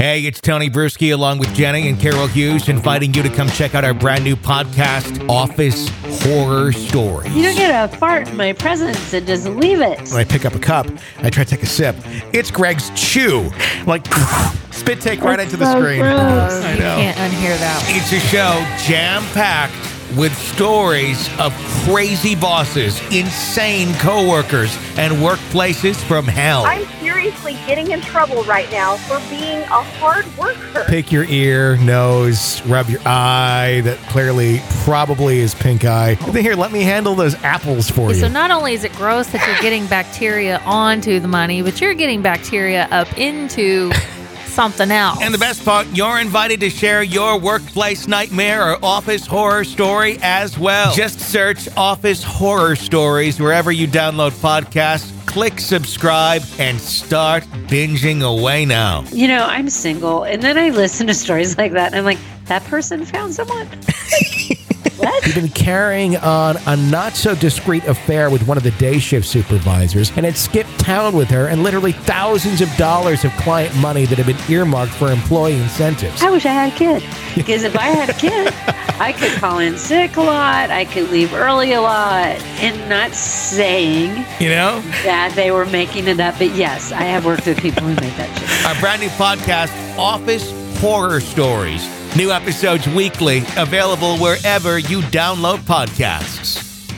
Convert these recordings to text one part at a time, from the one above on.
Hey, it's Tony Bruschi along with Jenny and Carol Hughes inviting you to come check out our brand new podcast, Office Horror Stories. You don't get to fart in my presence and just leave it. When I pick up a cup, I try to take a sip. It's Greg's chew. Like, spit take right into the screen. Gross. I You know. can't unhear that. It's a show jam-packed with stories of crazy bosses, insane coworkers, and workplaces from hell. I'm seriously getting in trouble right now for being a hard worker. Pick your ear, nose, rub your eye that clearly probably is pink eye. Here, let me handle those apples for you. So not only is it gross that you're getting bacteria onto the money, but you're getting bacteria up into something else. And the best part, you're invited to share your workplace nightmare or office horror story as well. Just search Office Horror Stories wherever you download podcasts. Click subscribe and start binging away now. You know, I'm single, and then I listen to stories like that, and I'm like, that person found someone? What? He'd been carrying on a not-so-discreet affair with one of the day shift supervisors and had skipped town with her and literally thousands of dollars of client money that had been earmarked for employee incentives. I wish I had a kid. Because if I had a kid, I could call in sick a lot, I could leave early a lot, and not saying You know? that they were making it up. But yes, I have worked with people who make that shit. Our brand new podcast, Office Horror Stories. New episodes weekly, available wherever you download podcasts.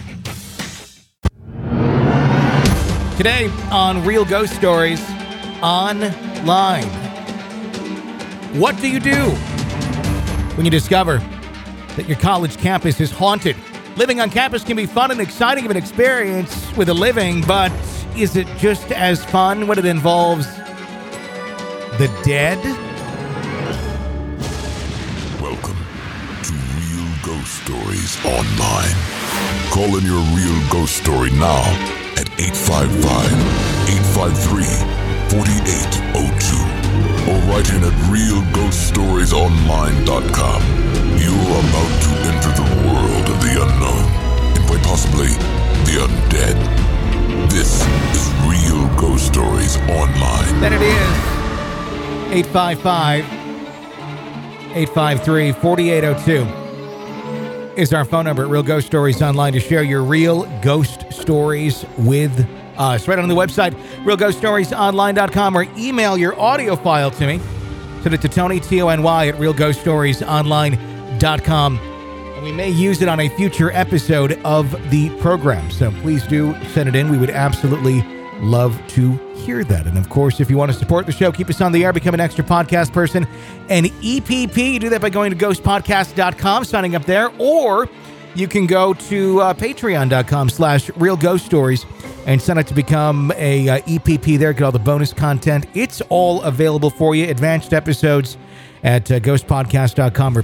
Today on Real Ghost Stories Online. What do you do when you discover that your college campus is haunted? Living on campus can be fun and exciting of an experience with a living, but is it just as fun when it involves the dead? Welcome to Real Ghost Stories Online. Call in your real ghost story now at 855-853-4802 or write in at realghoststoriesonline.com. You're about to enter the world of the unknown and quite possibly the undead. This is Real Ghost Stories Online. Then it is 855-853-4802 is our phone number at Real Ghost Stories Online to share your real ghost stories with us. Right on the website, realghoststoriesonline.com, or email your audio file to me. Send it to Tony, Tony, at realghoststoriesonline.com. And we may use it on a future episode of the program. So please do send it in. We would absolutely love to hear that. And of course, if you want to support the show, keep us on the air, become an extra podcast person, an EPP. You do that by going to ghostpodcast.com, signing up there, or you can go to patreon.com/realghoststories and sign up to become a EPP there. Get all the bonus content. It's all available for you. Advanced episodes at ghostpodcast.com or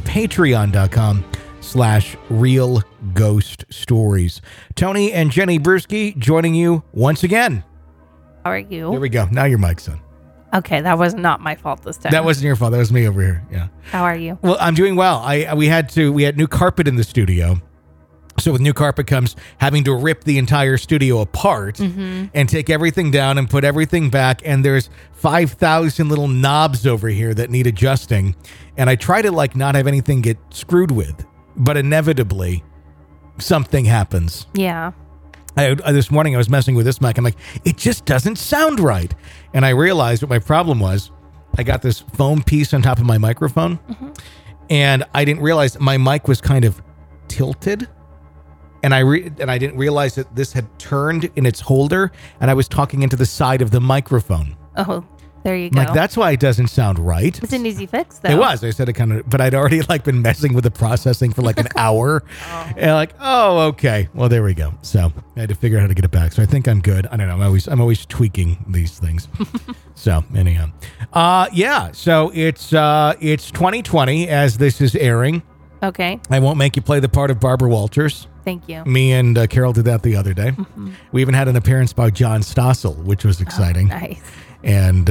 patreon.com/real ghost stories. Tony and Jenny Bruschi joining you once again. How are you? There we go. Now your mic's on. Okay, that was not my fault this time. That wasn't your fault. That was me over here. Yeah. How are you? Well, I'm doing well. We had new carpet in the studio. So with new carpet comes having to rip the entire studio apart and take everything down and put everything back. And there's 5,000 little knobs over here that need adjusting. And I try to not have anything get screwed with, but inevitably something happens. Yeah. This morning I was messing with this mic. I'm like, it just doesn't sound right. And I realized what my problem was. I got this foam piece on top of my microphone, and I didn't realize my mic was kind of tilted. And I didn't realize that this had turned in its holder, and I was talking into the side of the microphone. Oh, there you go. Like, that's why it doesn't sound right. It's an easy fix, though. It was. I said it kind of, but I'd already been messing with the processing for an hour. And okay. Well, there we go. So I had to figure out how to get it back. So I think I'm good. I don't know. I'm always tweaking these things. So anyhow, yeah. So it's 2020 as this is airing. Okay. I won't make you play the part of Barbara Walters. Thank you. Me and Carol did that the otother day. We even had an appearance by John Stossel, which was exciting. Oh, nice. And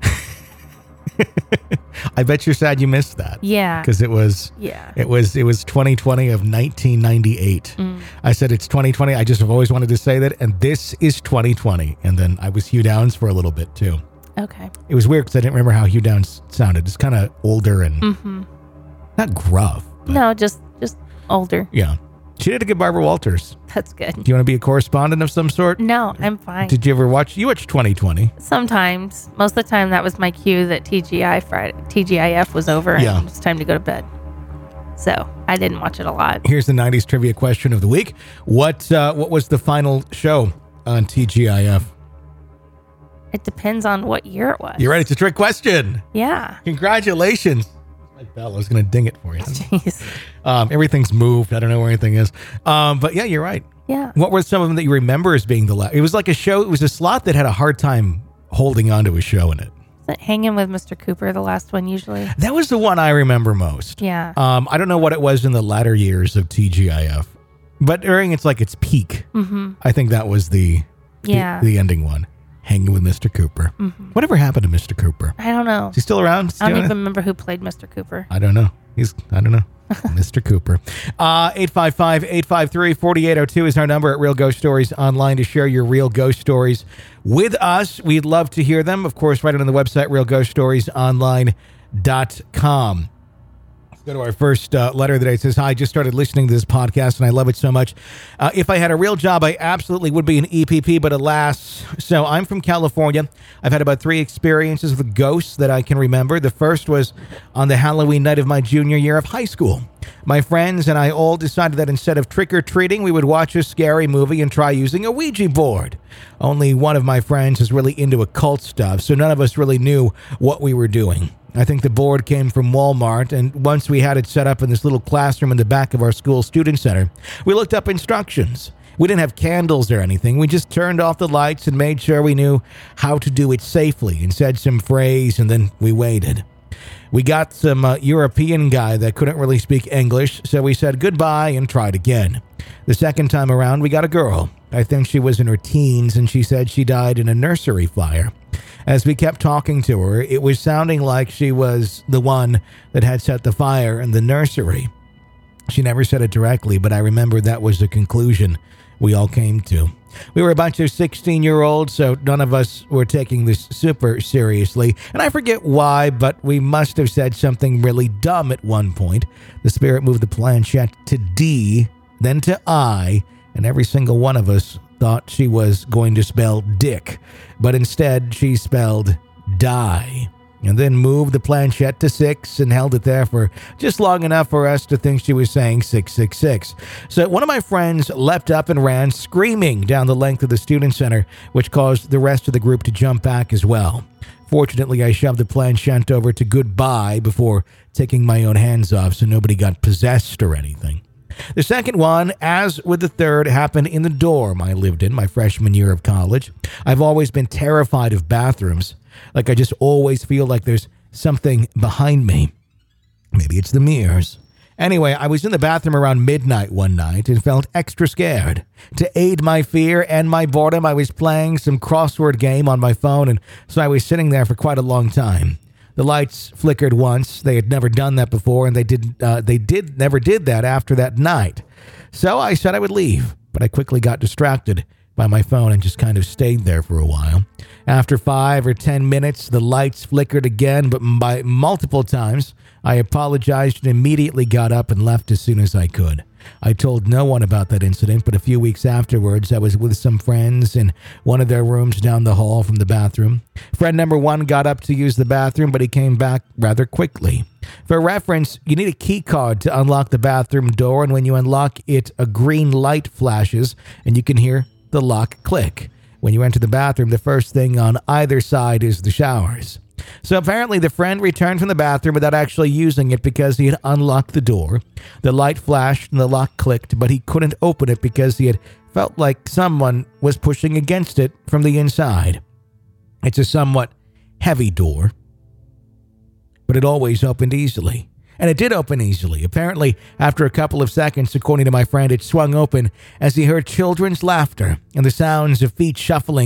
I bet you're sad you missed that. Yeah. Because it was 2020 of 1998. I said it's 2020. I just have always wanted to say that, and this is 2020. And then I was Hugh Downs for a little bit too. Okay. It was weird because I didn't remember how Hugh Downs sounded. It's kind of older and not gruff. But No, just older. yeah. She did a good Barbara Walters. That's good. Do you want to be a correspondent of some sort? No, I'm fine. Did you ever watch? You watched 2020. Sometimes. Most of the time, that was my cue that TGIF was over Yeah. and it's time to go to bed. So I didn't watch it a lot. Here's the 90s trivia question of the week. What was the final show on TGIF? It depends on what year it was. You're right. It's a trick question. Yeah. Congratulations. My bell, I was going to ding it for you. Jeez. Everything's moved. I don't know where anything is. But yeah, you're right. Yeah. What were some of them that you remember as being the last? It was like a show. It was a slot that had a hard time holding on to a show in it. Is it Hanging with Mr. Cooper, the last one usually? That was the one I remember most. Yeah. I don't know what it was in the latter years of TGIF, but during its peak, I think that was the ending one. Hanging with Mr. Cooper. Whatever happened to Mr. Cooper? I don't know. Is he still around? I don't even remember who played Mr. Cooper. I don't know. I don't know. Mr. Cooper. 855-853-4802 is our number at Real Ghost Stories Online to share your real ghost stories with us. We'd love to hear them. Of course, write it on the website, realghoststoriesonline.com. Go to our first letter today. It says, hi, I just started listening to this podcast and I love it so much. If I had a real job, I absolutely would be an EPP, but alas. So I'm from California. I've had about 3 experiences with ghosts that I can remember. The first was on the Halloween night of my junior year of high school. My friends and I all decided that instead of trick-or-treating, we would watch a scary movie and try using a Ouija board. Only one of my friends is really into occult stuff, so none of us really knew what we were doing. I think the board came from Walmart, and once we had it set up in this little classroom in the back of our school student center, we looked up instructions. We didn't have candles or anything. We just turned off the lights and made sure we knew how to do it safely and said some phrase, and then we waited. We got some European guy that couldn't really speak English, so we said goodbye and tried again. The second time around, we got a girl. I think she was in her teens, and she said she died in a nursery fire. As we kept talking to her, it was sounding like she was the one that had set the fire in the nursery. She never said it directly, but I remember that was the conclusion we all came to. We were a bunch of 16-year-olds, so none of us were taking this super seriously. And I forget why, but we must have said something really dumb at one point. The spirit moved the planchette to D, then to I, and every single one of us thought she was going to spell dick, but instead she spelled die, and then moved the planchette to 6 and held it there for just long enough for us to think she was saying 666. So one of my friends leapt up and ran screaming down the length of the student center, which caused the rest of the group to jump back as well. Fortunately, I shoved the planchette over to goodbye before taking my own hands off so nobody got possessed or anything. The second one, as with the third, happened in the dorm I lived in my freshman year of college. I've always been terrified of bathrooms. Like I just always feel like there's something behind me. Maybe it's the mirrors. Anyway, I was in the bathroom around midnight one night and felt extra scared. To aid my fear and my boredom, I was playing some crossword game on my phone, and so I was sitting there for quite a long time. The lights flickered once. They had never done that before, and they never did that after that night. So I said I would leave, but I quickly got distracted by my phone and just kind of stayed there for a while. After 5 or 10 minutes, the lights flickered again, but by multiple times. I apologized and immediately got up and left as soon as I could. I told no one about that incident, but a few weeks afterwards, I was with some friends in one of their rooms down the hall from the bathroom. Friend number 1 got up to use the bathroom, but he came back rather quickly. For reference, you need a key card to unlock the bathroom door, and when you unlock it, a green light flashes, and you can hear the lock click. When you enter the bathroom, the first thing on either side is the showers. So apparently the friend returned from the bathroom without actually using it because he had unlocked the door. The light flashed and the lock clicked, but he couldn't open it because he had felt like someone was pushing against it from the inside. It's a somewhat heavy door, but it always opened easily. And it did open easily. Apparently, after a couple of seconds, according to my friend, it swung open as he heard children's laughter and the sounds of feet shuffling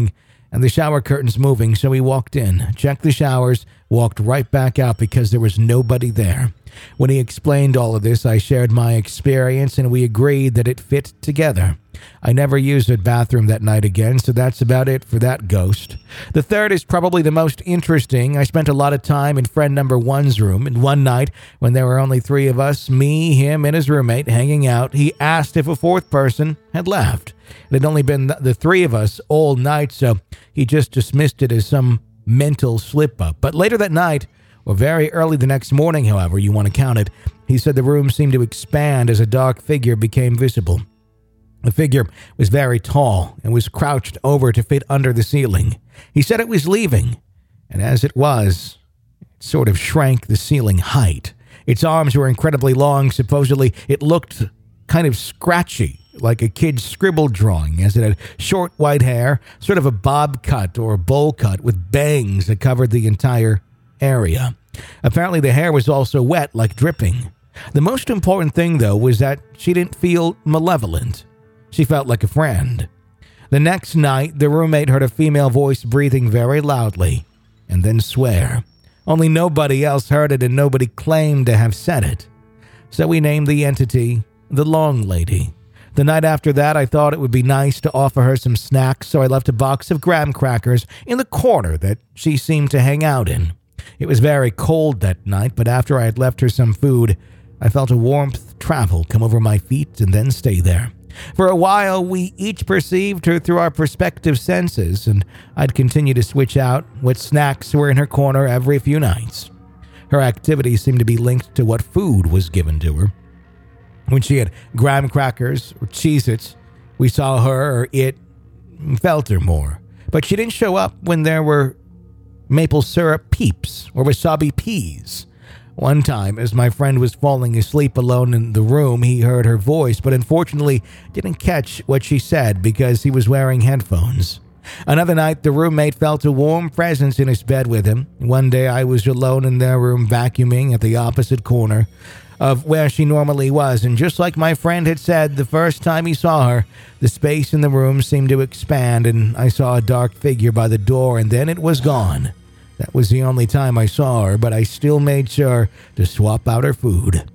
and the shower curtains moving, so we walked in, checked the showers, walked right back out because there was nobody there. When he explained all of this, I shared my experience and we agreed that it fit together. I never used that bathroom that night again, so that's about it for that ghost. The third is probably the most interesting. I spent a lot of time in friend number one's room, and one night, when there were only 3 of us, me, him, and his roommate, hanging out, he asked if a 4th person had left. It had only been the 3 of us all night, so he just dismissed it as some mental slip-up. But later that night, or very early the next morning, however you want to count it, he said the room seemed to expand as a dark figure became visible. The figure was very tall and was crouched over to fit under the ceiling. He said it was leaving, and as it was, it sort of shrank the ceiling height. Its arms were incredibly long. Supposedly, it looked kind of scratchy, like a kid's scribble drawing, as it had short white hair, sort of a bob cut or a bowl cut with bangs that covered the entire area. Apparently, the hair was also wet, like dripping. The most important thing, though, was that she didn't feel malevolent. She felt like a friend. The next night, the roommate heard a female voice breathing very loudly and then swear. Only nobody else heard it and nobody claimed to have said it. So we named the entity the Long Lady. The night after that, I thought it would be nice to offer her some snacks, so I left a box of graham crackers in the corner that she seemed to hang out in. It was very cold that night, but after I had left her some food, I felt a warmth travel come over my feet and then stay there. For a while, we each perceived her through our respective senses, and I'd continue to switch out what snacks were in her corner every few nights. Her activity seemed to be linked to what food was given to her. When she had graham crackers or Cheez-Its, we saw her or it felt her more. But she didn't show up when there were maple syrup peeps or wasabi peas. One time, as my friend was falling asleep alone in the room, he heard her voice, but unfortunately didn't catch what she said because he was wearing headphones. Another night, the roommate felt a warm presence in his bed with him. One day, I was alone in their room vacuuming at the opposite corner of where she normally was, and just like my friend had said the first time he saw her, the space in the room seemed to expand, and I saw a dark figure by the door, and then it was gone. That was the only time I saw her, but I still made sure to swap out her food.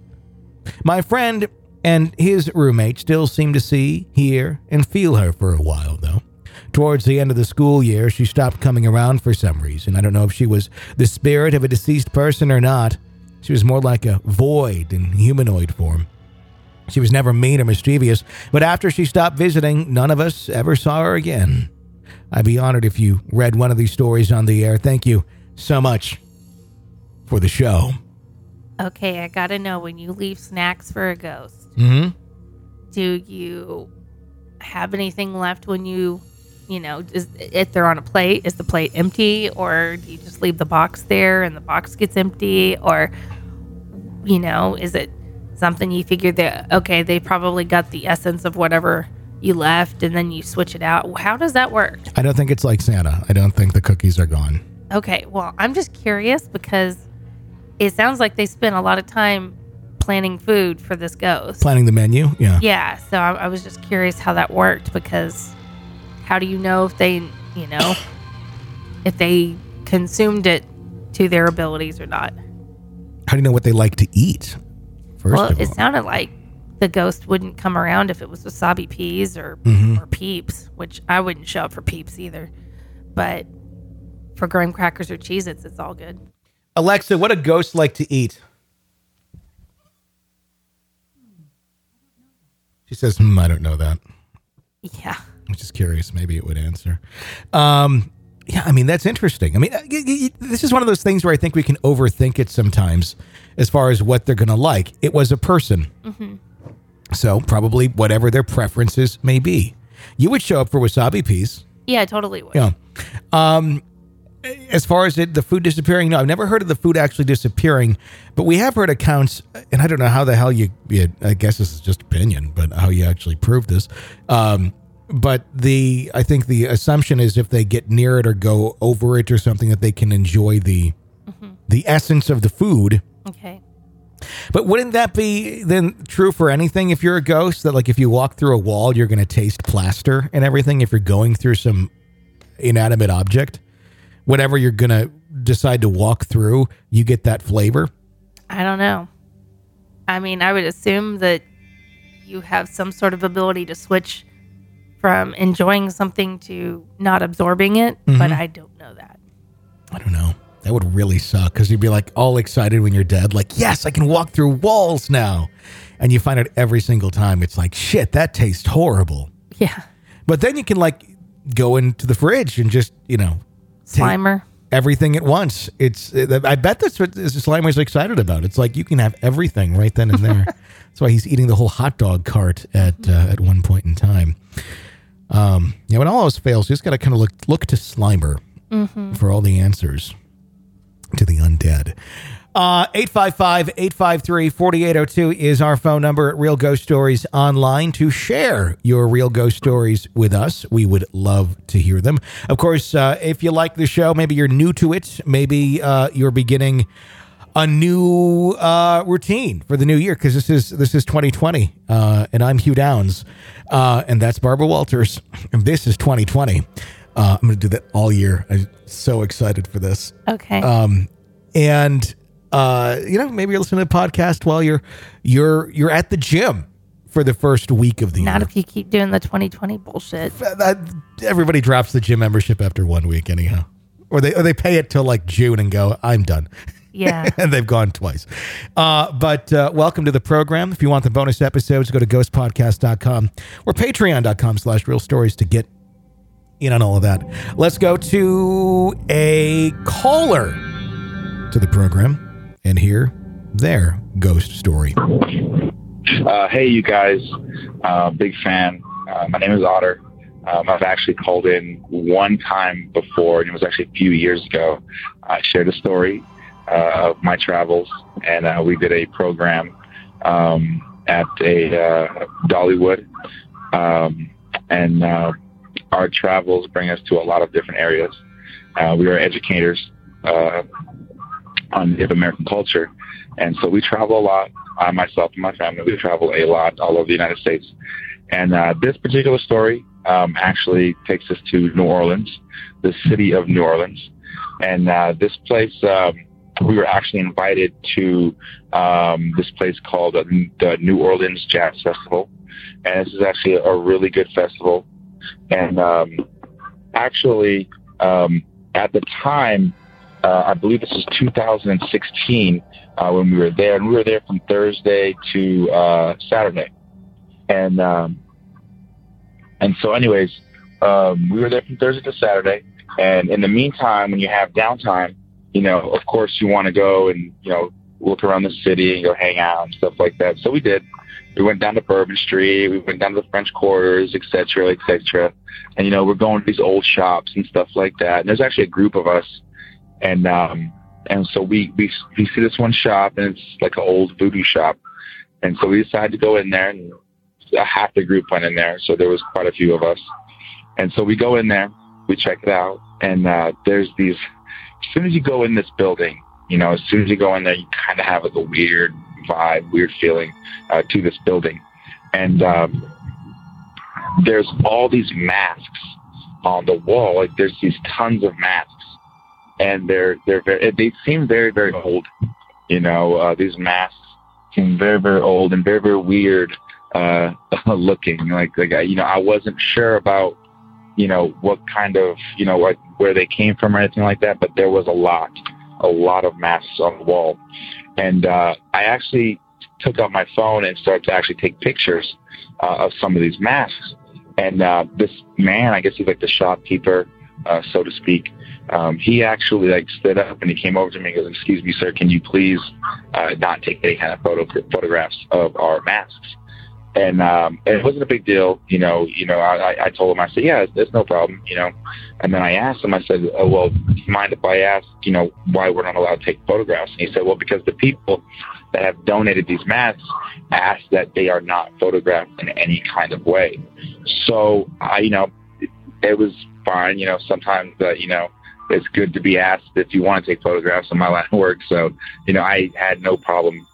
My friend and his roommate still seemed to see, hear, and feel her for a while, though. Towards the end of the school year, she stopped coming around for some reason. I don't know if she was the spirit of a deceased person or not. She was more like a void in humanoid form. She was never mean or mischievous, but after she stopped visiting, none of us ever saw her again. I'd be honored if you read one of these stories on the air. Thank you so much for the show. Okay, I gotta know, when you leave snacks for a ghost, do you have anything left when if they're on a plate, is the plate empty, or do you just leave the box there and the box gets empty, or, is it something you figure that, okay, they probably got the essence of whatever you left and then you switch it out? How does that work? I don't think it's like Santa. I don't think the cookies are gone. Okay, well, I'm just curious because it sounds like they spent a lot of time planning food for this ghost. Planning the menu? Yeah. Yeah, so I was just curious how that worked, because how do you know if they, if they consumed it to their abilities or not? How do you know what they like to eat? Well, it sounded like the ghost wouldn't come around if it was wasabi peas or Peeps, which I wouldn't show up for Peeps either. But for graham crackers or Cheez-Its, it's all good. Alexa, what do ghosts like to eat? She says, I don't know that. Yeah. I'm just curious. Maybe it would answer. Yeah, I mean, that's interesting. I mean, this is one of those things where I think we can overthink it sometimes as far as what they're going to like. It was a person. So probably whatever their preferences may be. You would show up for wasabi peas. Yeah, I totally would. Yeah. As far as the food disappearing, no, I've never heard of the food actually disappearing, but we have heard accounts, and I don't know how the hell I guess this is just opinion, but how you actually prove this. But I think the assumption is if they get near it or go over it or something, that they can enjoy the essence of the food. Okay. But wouldn't that be then true for anything if you're a ghost? That like if you walk through a wall, you're going to taste plaster and everything if you're going through some inanimate object, whatever you're going to decide to walk through, you get that flavor? I don't know. I mean, I would assume that you have some sort of ability to switch from enjoying something to not absorbing it, but I don't know that. I don't know. That would really suck because you'd be like all excited when you're dead. Like, yes, I can walk through walls now. And you find out every single time it's like, shit, that tastes horrible. Yeah. But then you can like go into the fridge and just, take Slimer. everything at once. I bet that's what Slimer's excited about. It's like you can have everything right then and there. That's why he's eating the whole hot dog cart at one point in time. When all else fails, you just got to kind of look to Slimer for all the answers to the undead. 855-853-4802 is our phone number at Real Ghost Stories Online to share your real ghost stories with us. We would love to hear them. Of course, if you like the show, maybe you're new to it, maybe you're beginning a new routine for the new year, because this is 2020, and I'm Hugh Downs, and that's Barbara Walters, and this is 2020. I'm going to do that all year. I'm so excited for this. Okay. And maybe you're listening to a podcast while you're at the gym for the first week of the year. Not if you keep doing the 2020 bullshit. Everybody drops the gym membership after 1 week anyhow, or they pay it till like June and go, I'm done. Yeah. And they've gone twice. But welcome to the program. If you want the bonus episodes, go to ghostpodcast.com or patreon.com/real stories to get in on all of that. Let's go to a caller to the program and hear their ghost story. Hey, you guys. Big fan. My name is Otter. I've actually called in one time before, and it was actually a few years ago. I shared a story of my travels, and we did a program at a Dollywood. And our travels bring us to a lot of different areas. We are educators on Native American culture. And so we travel a lot. I, myself and my family, we travel a lot all over the United States. And this particular story actually takes us to New Orleans, the city of New Orleans. And this place, we were actually invited to this place called the New Orleans Jazz Festival. And this is actually a really good festival. And actually, at the time, I believe this was 2016 when we were there, and we were there from Thursday to Saturday. And so anyways, we were there from Thursday to Saturday. And in the meantime, when you have downtime, of course you want to go and, look around the city and go hang out and stuff like that. So we did. We went down to Bourbon Street. We went down to the French Quarters, et cetera, et cetera. And, we're going to these old shops and stuff like that. And there's actually a group of us. And so we see this one shop, and it's like an old voodoo shop. And so we decided to go in there, and half the group went in there. So there was quite a few of us. And so we go in there, we check it out. And there's these, as soon as you go in this building, as soon as you go in there, you kind of have like a weird vibe, weird feeling to this building. And there's all these masks on the wall. Like there's these tons of masks. And they seem very, very old. These masks seem very, very old and very, very weird looking. Like I wasn't sure about, what kind of, where they came from or anything like that. But there was a lot of masks on the wall. And I actually took out my phone and started to actually take pictures of some of these masks. And this man, I guess he's like the shopkeeper, so to speak. He actually stood up and he came over to me and goes, "Excuse me, sir, can you please not take any kind of photographs of our masks?" And it wasn't a big deal, I told him, I said, "Yeah, it's no problem, And then I asked him, I said, "Oh, well, do you mind if I ask, why we're not allowed to take photographs?" And he said, "Well, because the people that have donated these masks asked that they are not photographed in any kind of way." So it was fine, sometimes it's good to be asked if you want to take photographs of my line of work. So, I had no problem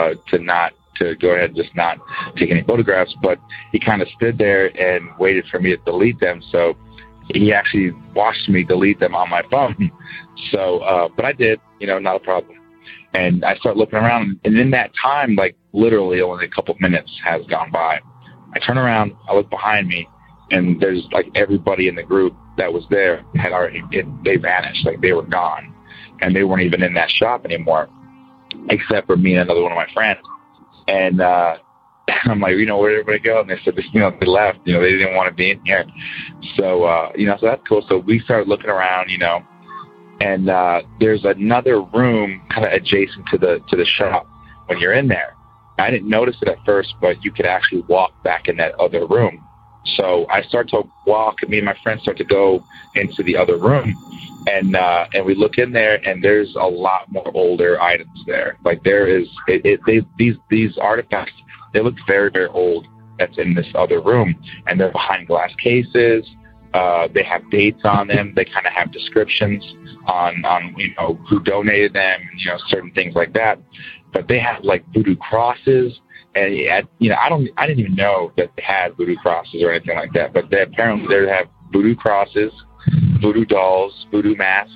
to go ahead and just not take any photographs. But he kind of stood there and waited for me to delete them. So he actually watched me delete them on my phone. So, but I did, not a problem. And I start looking around, and in that time, like literally only a couple minutes has gone by. I turn around, I look behind me, and there's like everybody in the group that was there had already, they vanished, like they were gone, and they weren't even in that shop anymore, except for me and another one of my friends. And I'm like, where'd everybody go? And they said, they left, they didn't want to be in here. So, so that's cool. So we started looking around, and there's another room kind of adjacent to the shop when you're in there. I didn't notice it at first, but you could actually walk back in that other room. So I start to walk, and me and my friends start to go into the other room, and we look in there, and there's a lot more older items there. Like there is, these artifacts, they look very, very old. That's in this other room, and they're behind glass cases. They have dates on them. They kind of have descriptions on who donated them, certain things like that. But they have like voodoo crosses, and I didn't even know that they had voodoo crosses or anything like that. But they have voodoo crosses, voodoo dolls, voodoo masks.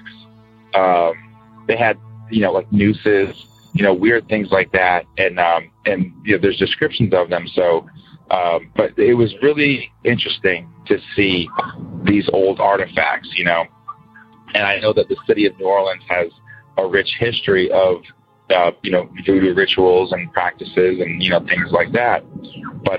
They had like nooses, weird things like that, and there's descriptions of them. So, but it was really interesting to see these old artifacts, and I know that the city of New Orleans has a rich history of, voodoo rituals and practices and, things like that. But,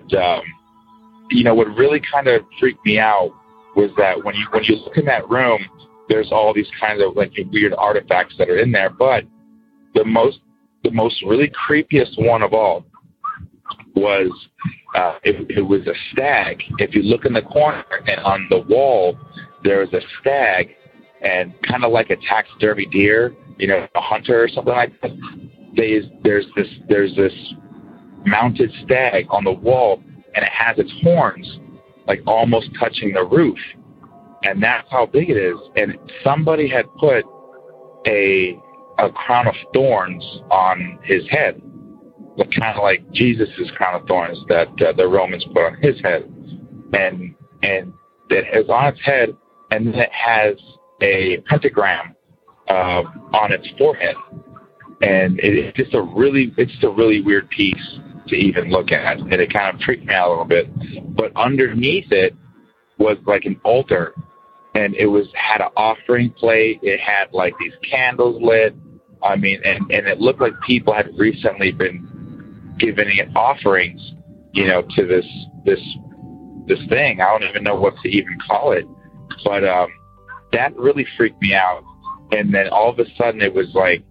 what really kind of freaked me out was that when you look in that room, there's all these kinds of like weird artifacts that are in there. But the most really creepiest one of all was, it was a stag. If you look in the corner and on the wall, there is a stag, and kind of like a taxidermy deer, a hunter or something like that. There's this mounted stag on the wall, and it has its horns like almost touching the roof, and that's how big it is. And somebody had put a crown of thorns on his head, kind of like Jesus's crown of thorns that the Romans put on his head, and it is on its head, and then it has a pentagram on its forehead, and it's just a really weird piece to even look at, and it kind of freaked me out a little bit. But underneath it was like an altar, and it had an offering plate. It had like these candles lit. I mean, and it looked like people had recently been giving it offerings, to this thing. I don't even know what to even call it, but that really freaked me out. And then all of a sudden, it was like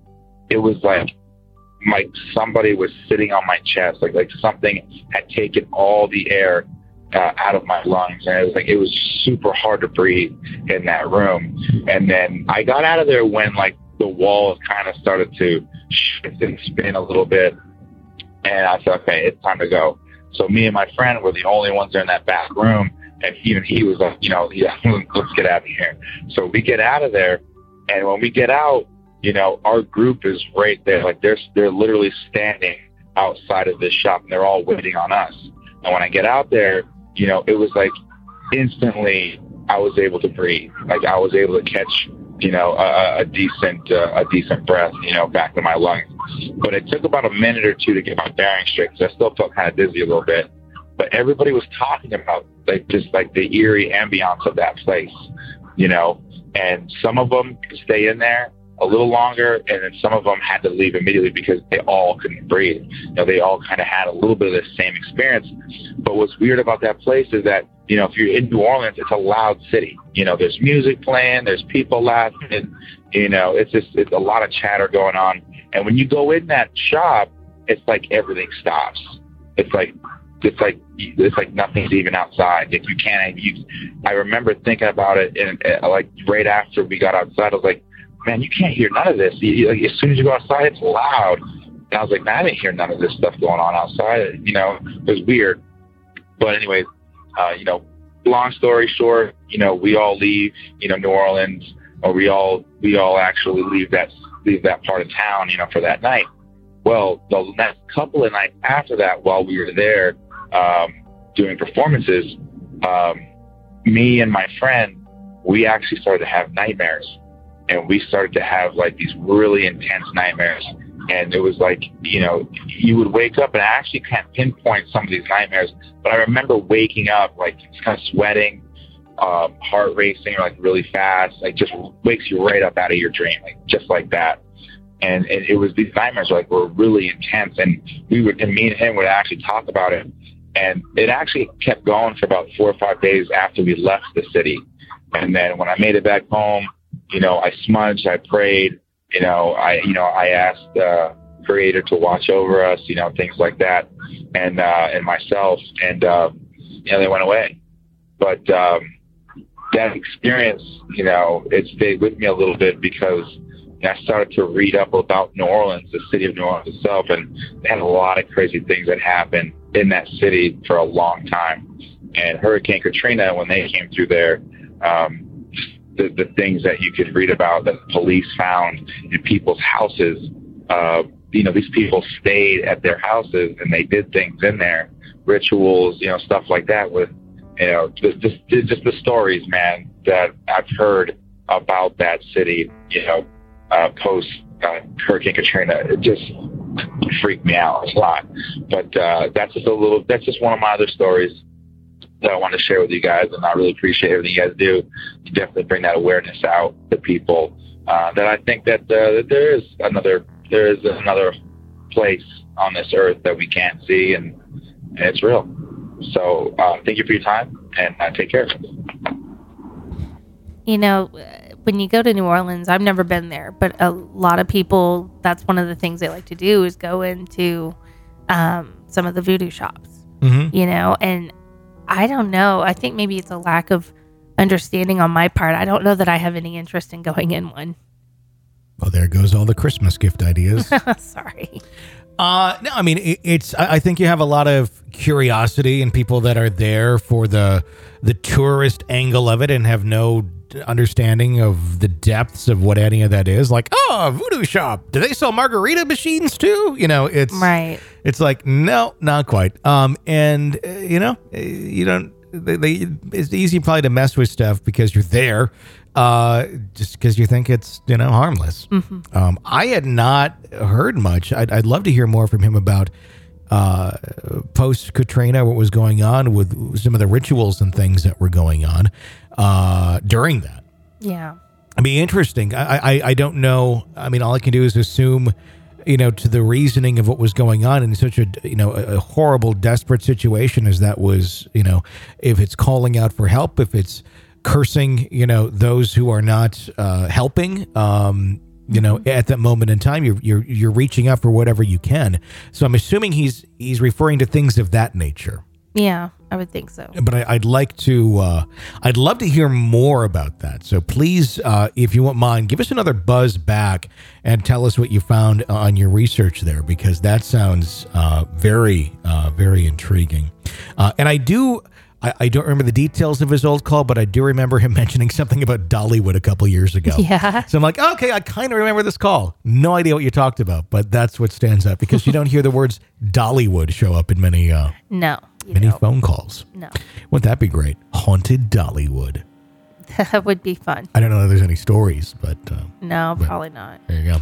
somebody was sitting on my chest, like something had taken all the air out of my lungs, and it was super hard to breathe in that room. And then I got out of there when like the walls kind of started to shift and spin a little bit, and I said, okay, it's time to go. So me and my friend were the only ones in that back room, and even he was like, yeah, let's get out of here. So we get out of there, and when we get out, our group is right there. Like they're literally standing outside of this shop, and they're all waiting on us. And when I get out there, it was like instantly I was able to breathe. Like I was able to catch, a decent breath, back in my lungs. But it took about a minute or two to get my bearings straight, because I still felt kind of dizzy a little bit. But everybody was talking about just the eerie ambiance of that place, and some of them could stay in there a little longer, and then some of them had to leave immediately because they all couldn't breathe. They all kind of had a little bit of the same experience. But what's weird about that place is that, if you're in New Orleans, it's a loud city. There's music playing, there's people laughing, it's a lot of chatter going on. And when you go in that shop, it's like everything stops. It's like nothing's even outside. If you can't, I remember thinking about it, and like right after we got outside, I was like, man, you can't hear none of this. As soon as you go outside, it's loud. And I was like, man, I didn't hear none of this stuff going on outside. It was weird. But anyways, long story short, we all leave, New Orleans, or we all actually leave that part of town, for that night. Well, the next couple of nights after that, while we were there doing performances, me and my friend we actually started to have nightmares, and we started to have like these really intense nightmares. And it was like, you know, you would wake up, and I actually can't pinpoint some of these nightmares, but I remember waking up like kind of sweating, heart racing like really fast, like just wakes you right up out of your dream, like just like that. And it was, these nightmares were really intense, and me and him would actually talk about it. And it actually kept going for about 4 or 5 days after we left the city. And then when I made it back home, you know, I smudged, I prayed, I asked Creator to watch over us, you know, things like that, and myself, and they went away. But that experience, you know, it stayed with me a little bit, because I started to read up about New Orleans, the city of New Orleans itself, and they had a lot of crazy things that happened in that city for a long time. And Hurricane Katrina, when they came through there, the things that you could read about that the police found in people's houses, these people stayed at their houses and they did things in there, rituals, you know, stuff like that, with, you know, just the stories, man, that I've heard about that city, you know, post Hurricane Katrina. It just freaked me out a lot. But that's just one of my other stories that I want to share with you guys, and I really appreciate everything you guys do to definitely bring that awareness out to people. That I think that there is another place on this earth that we can't see, and it's real. So thank you for your time, and take care. You know, when you go to New Orleans, I've never been there, but a lot of people, that's one of the things they like to do is go into some of the voodoo shops, you know, and I don't know. I think maybe it's a lack of understanding on my part. I don't know that I have any interest in going in one. Well, there goes all the Christmas gift ideas. Sorry. No, I mean, I think you have a lot of curiosity and people that are there for the tourist angle of it and have no understanding of the depths of what any of that is. Like, oh, a voodoo shop. Do they sell margarita machines too? You know, it's right. It's like, no, not quite. And you know, you don't. It's easy probably to mess with stuff because you're there, just because you think it's, you know, harmless. I had not heard much. I'd love to hear more from him about post Katrina, what was going on with some of the rituals and things that were going on during that. Yeah, it'd be interesting. I don't know. I mean, all I can do is assume, you know, to the reasoning of what was going on in such a, you know, a horrible, desperate situation as that was, you know, if it's calling out for help, if it's cursing, you know, those who are not helping, you know, at that moment in time, you're reaching out for whatever you can. So I'm assuming he's referring to things of that nature. Yeah, I would think so. But I'd love to hear more about that. So please, if you won't mind, give us another buzz back and tell us what you found on your research there, because that sounds very, very intriguing. And I don't remember the details of his old call, but I do remember him mentioning something about Dollywood a couple years ago. Yeah. So I'm like, okay, I kind of remember this call. No idea what you talked about, but that's what stands out, because you don't hear the words Dollywood show up in many phone calls. No. Wouldn't that be great? Haunted Dollywood. That would be fun. I don't know if there's any stories, but... no, probably not. There you go.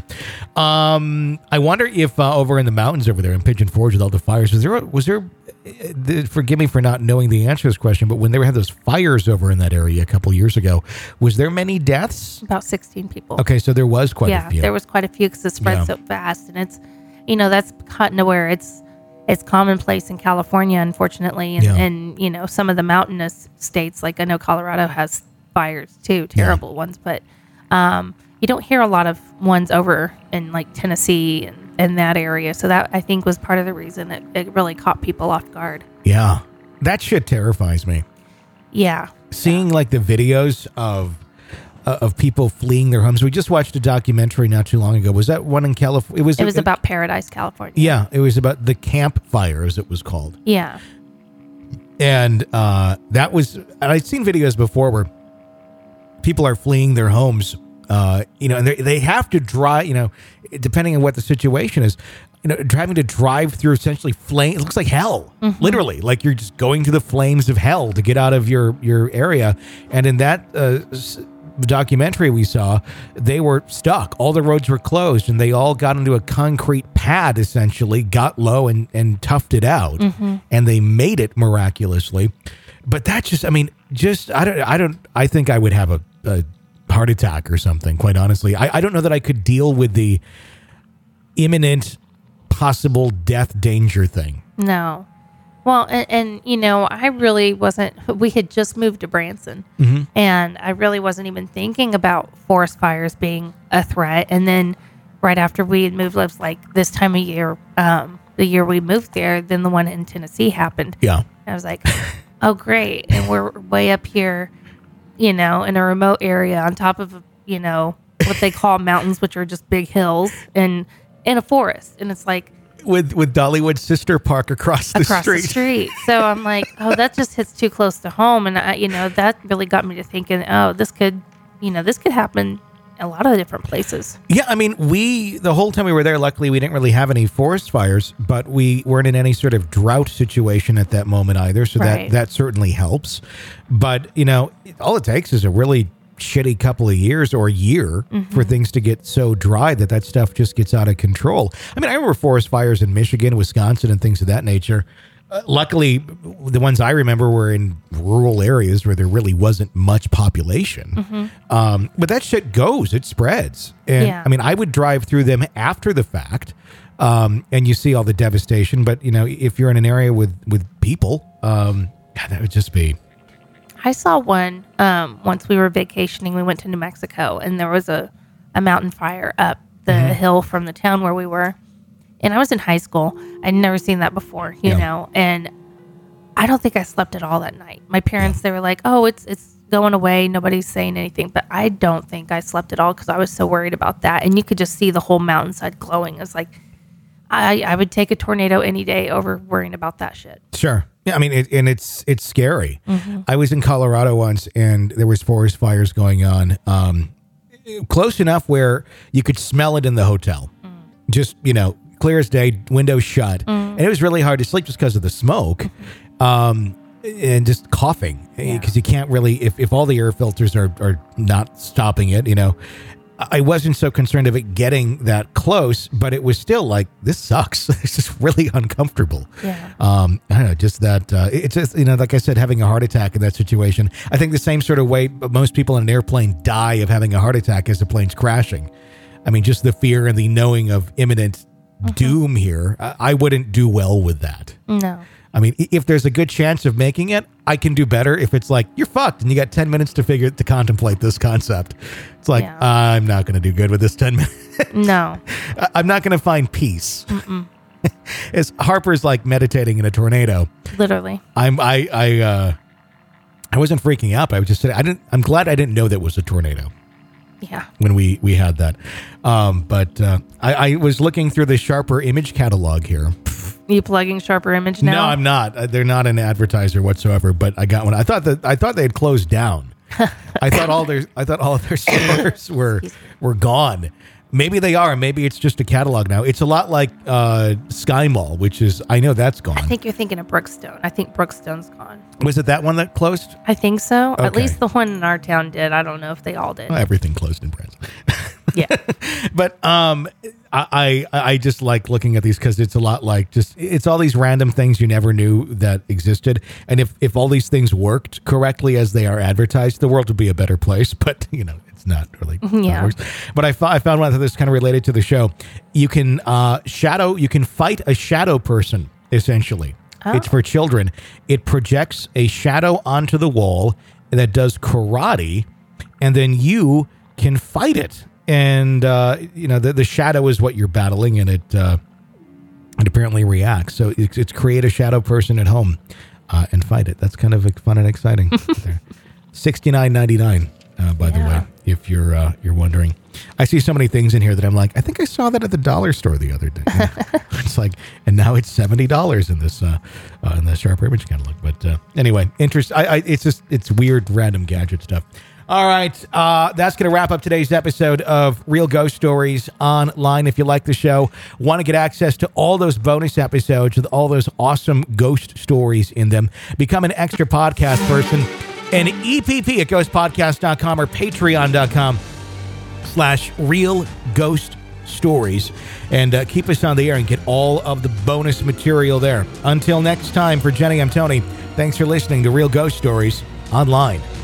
I wonder if over in the mountains over there in Pigeon Forge with all the fires, was there forgive me for not knowing the answer to this question, but when they had those fires over in that area a couple years ago, was there many deaths? About 16 people. Okay, so there was quite a few. Yeah, there was quite a few because it spread so fast. And it's, you know, that's gotten to where it's commonplace in California, unfortunately. And, you know, some of the mountainous states, like I know Colorado has fires too, terrible ones, but you don't hear a lot of ones over in like Tennessee and that area. So that I think was part of the reason it really caught people off guard. Yeah. That shit terrifies me. Yeah. Seeing like the videos of people fleeing their homes. We just watched a documentary not too long ago. Was that one in California? It was about Paradise, California. Yeah. It was about the Camp Fire, as it was called. Yeah. And that was, and I'd seen videos before where people are fleeing their homes, you know, and they have to drive, you know, depending on what the situation is. having to drive through essentially flame. It looks like hell, literally. Like you're just going through the flames of hell to get out of your area. And in that documentary we saw, they were stuck. All the roads were closed, and they all got into a concrete pad, essentially, got low and toughed it out, and they made it miraculously. But that just, I think I would have a heart attack or something, quite honestly. I don't know that I could deal with the imminent possible death danger thing. No. Well, and I really wasn't, we had just moved to Branson, and I really wasn't even thinking about forest fires being a threat. And then right after we had moved, it was like this time of year, the year we moved there, then the one in Tennessee happened. Yeah. And I was like, oh, great. And we're way up here, in a remote area on top of, what they call mountains, which are just big hills, and in a forest. And it's like, with Dollywood's sister park across the street. So I'm like, oh, that just hits too close to home. And that really got me to thinking, oh, this could happen a lot of different places. Yeah. The whole time we were there, luckily we didn't really have any forest fires, but we weren't in any sort of drought situation at that moment either. So that certainly helps. But, all it takes is a really shitty couple of years or a year for things to get so dry that stuff just gets out of control. I remember forest fires in Michigan, Wisconsin, and things of that nature. Luckily, the ones I remember were in rural areas where there really wasn't much population. But that shit goes, it spreads. And I would drive through them after the fact, and you see all the devastation. But, if you're in an area with people, that would just be... I saw one once we were vacationing. We went to New Mexico, and there was a mountain fire up the hill from the town where we were. And I was in high school. I'd never seen that before, you know. And I don't think I slept at all that night. My parents, they were like, "Oh, it's going away. Nobody's saying anything." But I don't think I slept at all because I was so worried about that. And you could just see the whole mountainside glowing. It was like, I would take a tornado any day over worrying about that shit. Sure. Yeah, it's scary. I was in Colorado once, and there was forest fires going on, close enough where you could smell it in the hotel. Just, clear as day, windows shut. And it was really hard to sleep just because of the smoke, and just coughing, because you can't really, if all the air filters are not stopping it, I wasn't so concerned of it getting that close, but it was still like, this sucks. It's just really uncomfortable. Yeah. I don't know, just that, it's just, like I said, having a heart attack in that situation. I think the same sort of way most people in an airplane die of having a heart attack as the plane's crashing. Just the fear and the knowing of imminent doom here, I wouldn't do well with that. No. If there's a good chance of making it, I can do better. If it's like, you're fucked and you got 10 minutes to contemplate this concept. It's like, I'm not going to do good with this 10 minutes. No. I'm not going to find peace. As Harper's like meditating in a tornado. Literally. I wasn't freaking out. I was just saying, I'm glad I didn't know that was a tornado. Yeah. When we had that. But I was looking through the Sharper image catalog here. You plugging Sharper Image now? No, I'm not. They're not an advertiser whatsoever, but I got one. I thought they had closed down. I thought all of their stores were gone. Maybe they are. Maybe it's just a catalog now. It's a lot like Sky Mall, which is, I know that's gone. I think you're thinking of Brookstone. I think Brookstone's gone. Was it that one that closed? I think so. Okay. At least the one in our town did. I don't know if they all did. Well, everything closed in Branson. Yeah. But I just like looking at these because it's a lot like it's all these random things you never knew that existed. And if all these things worked correctly as they are advertised, the world would be a better place. But, it's not really how it works. But I found one that's kind of related to the show. You can fight a shadow person, essentially. Oh. It's for children. It projects a shadow onto the wall that does karate, and then you can fight it. And, the shadow is what you're battling, and it apparently reacts. So it's create a shadow person at home and fight it. That's kind of fun and exciting. $69.99, by the way, if you're wondering. I see so many things in here that I'm like, I think I saw that at the dollar store the other day. It's like, and now it's $70 in the Sharper Image catalog. But anyway, it's weird random gadget stuff. All right. That's going to wrap up today's episode of Real Ghost Stories Online. If you like the show, want to get access to all those bonus episodes with all those awesome ghost stories in them, become an extra podcast person. And EPP at ghostpodcast.com or patreon.com/Real Ghost Stories. And keep us on the air and get all of the bonus material there. Until next time, for Jenny, I'm Tony. Thanks for listening to Real Ghost Stories Online.